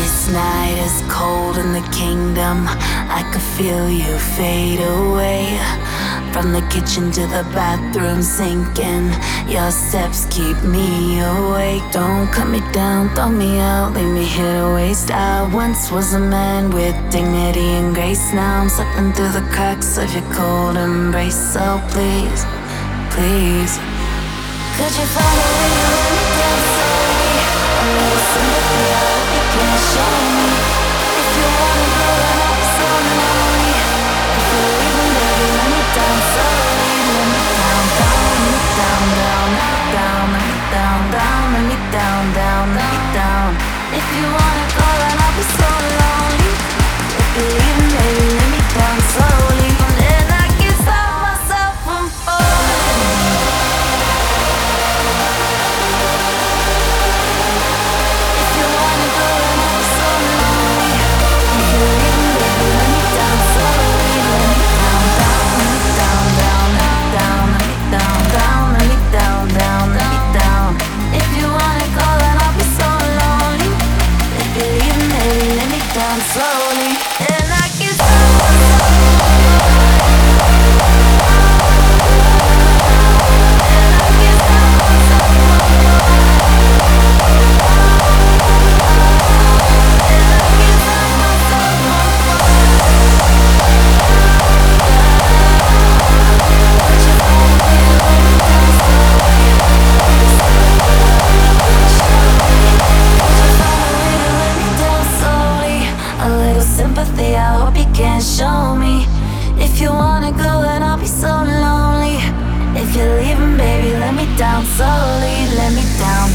This night is cold in the kingdom. I could feel you fade away. From the kitchen to the bathroom sinking. Your steps keep me awake. Don't cut me down, throw me out, leave me here to waste. I once was a man with dignity and grace. Now I'm slipping through the cracks of your cold embrace. So please, please, could you find a way to let me down slowly? A little sympathy, I hope you can show me. If you wanna go, then I'll be so lonely. If you're leaving, baby, let me down slowly. Let me down, down, let me down, down, down, let me down, down, let me down, down, let me down. If you wanna go, then I'll be so lonely. If you're leaving, baby, let me down slowly. And I can't stop myself from falling. If you wanna go, then I'll be so lonely. If you're leaving, baby, let me down slowly. Let me down, down, let me down, down, down, let me down, down, let me down, down, let me down. If you wanna go, then I'll be so lonely. If you're leaving, baby, let me down slowly. And I can't stop myself. Sympathy, I hope you can show me. If you wanna go, then I'll be so lonely. If you're leaving, baby, let me down slowly. Let me down.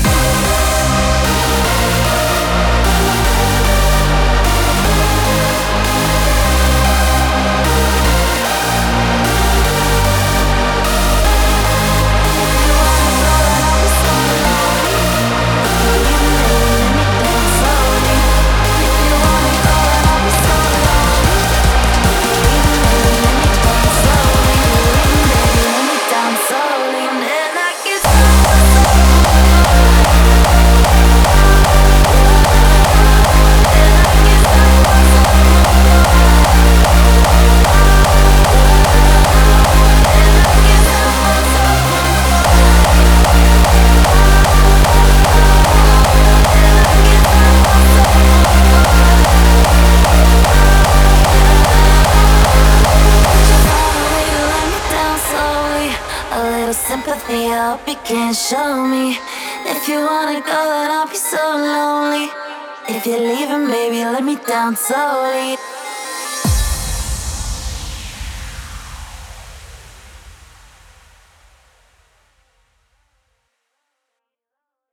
Sympathy, I hope you can show me. If you wanna go, then I'll be so lonely. If you're leaving, baby, let me down slowly.